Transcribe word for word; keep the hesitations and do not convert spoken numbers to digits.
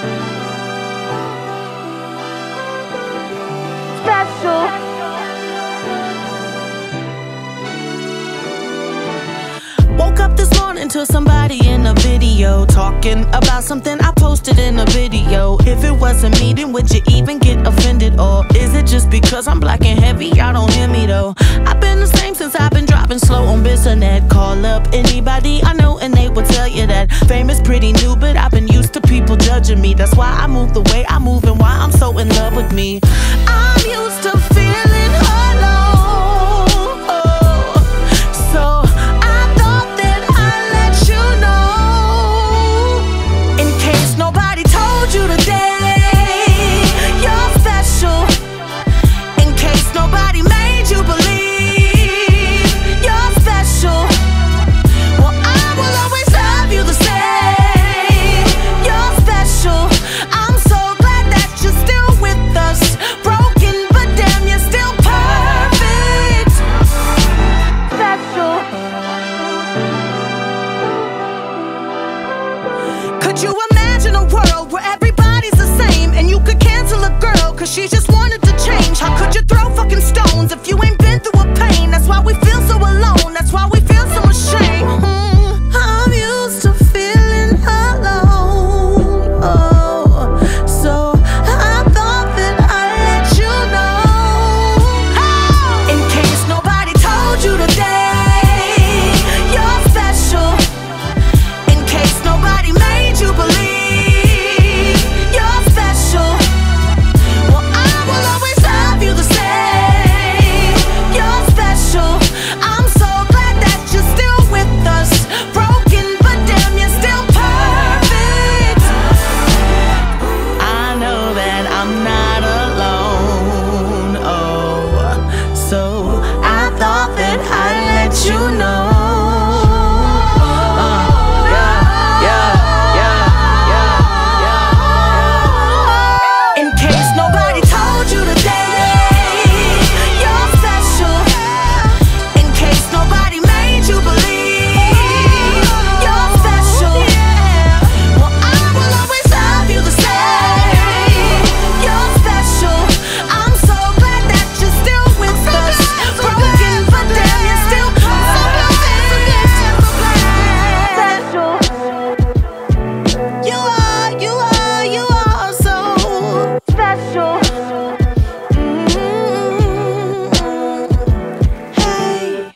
Special. Woke up this morning to somebody in a video talking about something I posted in a video. If it wasn't me, then would you even get offended? Or is it just because I'm black and heavy, y'all don't hear me though? I've been the same since I've been dropping slow on Bissonnet. Call up anybody I know and they will tell you that fame is pretty new, but I've been used to people judging me. That's why I move the way I move and why I'm so in love with me. I'm used to feeling alone. Could you imagine a world where everybody's the same and you could cancel a girl cause she just wanted to change? How could you throw fucking stones if you ain't been through a pain? That's why we feel so alone, that's why we feel so ashamed. mm-hmm.